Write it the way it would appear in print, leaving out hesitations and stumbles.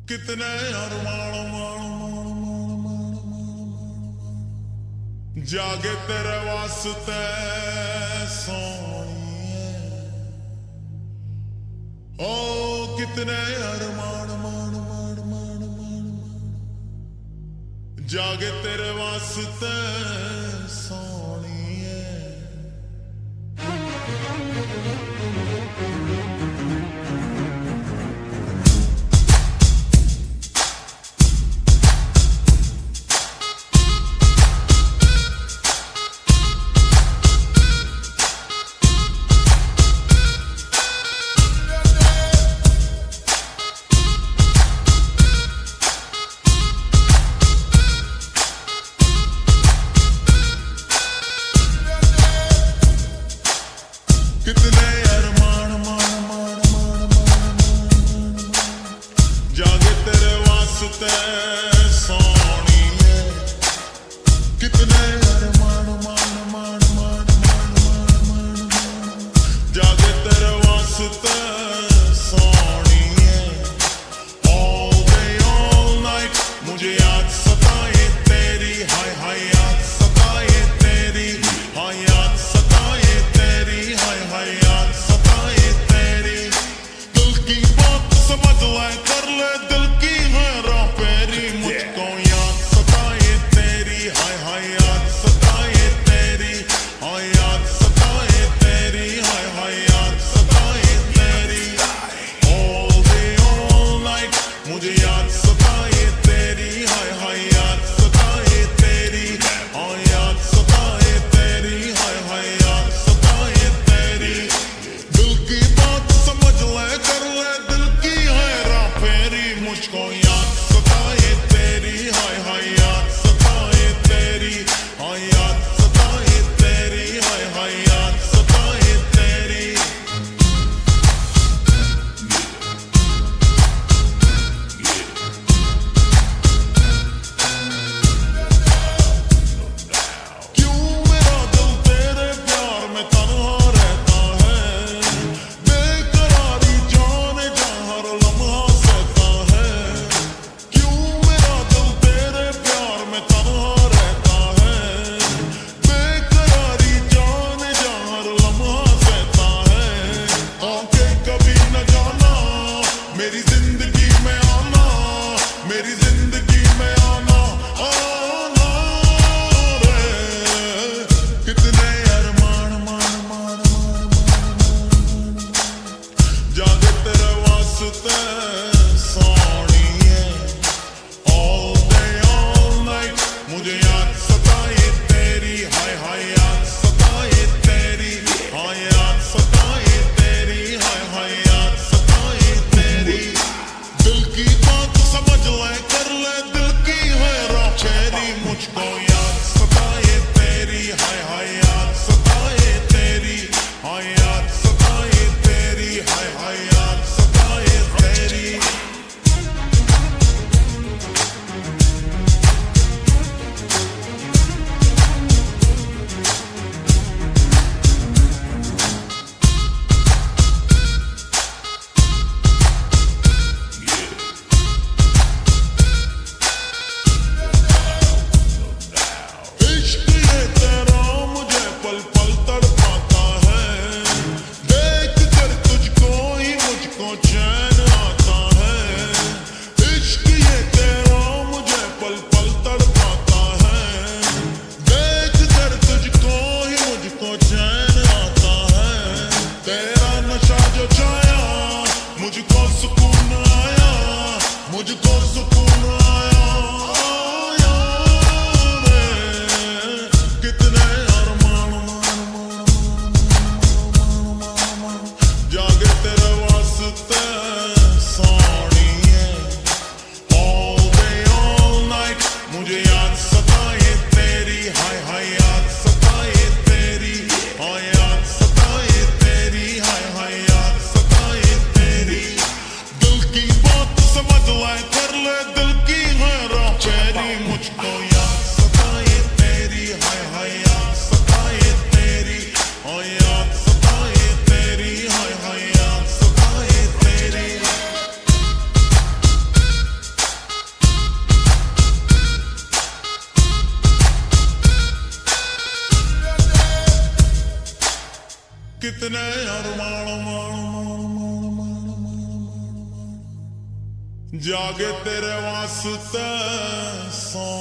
कितने अरमान जागे तेरे वास्ते सोनिए। ओ कितने अरमान जागे तेरे वास्ते सोनिए। कितने अरमान जागे तेरे वास्ते सोनिए। कितने अरमान जागे तेरे वास्ते सोनिए। All day all night मुझे याद सताए तेरी, हाय हाय याद सताए तेरी, हाय याद सताए तेरी, हाय हाय याद सताए तेरी। दिल की बात समझ ले, कर ले दिल की हैरान फेरी। मुझको याद सताए तेरी, हाय हाय याद सताए तेरी, हाय याद सताए तेरी, हाय हाय याद सताए तेरी। All day all night मुझे याद सताए तेरी, हाय हाय याद सताए तेरी, हाय याद सताए तेरी, हाय हाय याद सताए तेरी। दिल की बात समझ ले, कर ले दिल की हैरान फेरी। मुझको याद सताए तेरी, हाय हाय याद सताए तेरी, हाय याद सताए तेरी, हाय हाय याद सताए तेरी। क्यों मेरा दिल तेरे प्यार में तन्हा रहता है, बेकरारी जाने जा हर लम्हा सहता है। क्यों मेरा दिल तेरे प्यार में तन्हा रहता है, बेकरारी जाने जा हर लम्हा सहता है। आंखें कभी न जाना मेरी जिंदगी में आना, मेरी जिंदगी में आना आना रे। कितने अरमान जागे तेरे वास्ते सोनिए। All day all night मुझे याद सताए तेरी, हाय हाय याद सताए तेरी, हाय याद सताए तेरी, हाय हाय याद सताए तेरी। दिल की बात समझ ले, कर ले दिल की हैरान फेरी। मुझको याद सताए तेरी, हाय हाय याद सताए तेरी, हाय याद सताए तेरी, हाय हाय याद सताए तेरी। कितने अरमान जागे तेरे वास्ते